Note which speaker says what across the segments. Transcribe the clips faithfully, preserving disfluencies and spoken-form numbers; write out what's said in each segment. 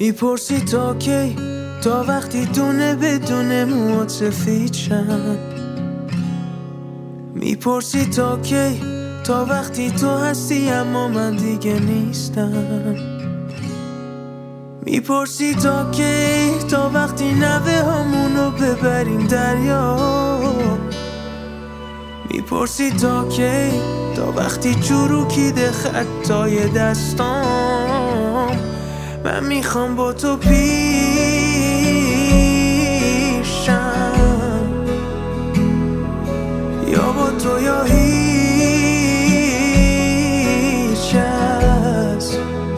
Speaker 1: میپرسی تا کی، تا وقتی دونه بدونه موات سفید شن. میپرسی تا کی، تا وقتی تو هستی اما من دیگه نیستم. میپرسی تا کی، تا وقتی نوه همونو ببریم دریا. میپرسی تا کی، تا وقتی چروکیده خطای دستام. من میخوام با تو پیشم، یا با تو یا هیچ کس.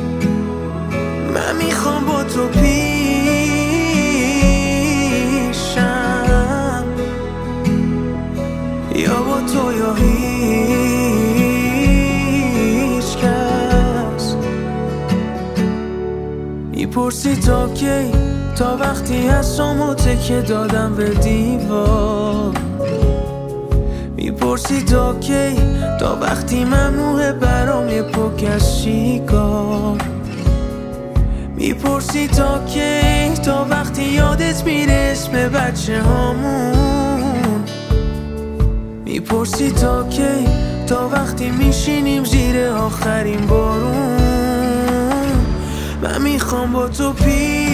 Speaker 1: من میخوام با تو پیشم، یا با تو یا هیچ کس. میپرسی تا کی، تا وقتی هستم و تکه دادم به دیوار. میپرسی تا کی، تا وقتی ممنوعه برام یه پک از شیکار. میپرسی تا کی، تا وقتی یادت میره اسم بچه هامون. میپرسی تا کی، تا وقتی میشینیم زیر آخرین بارون. من میخوام با تو پی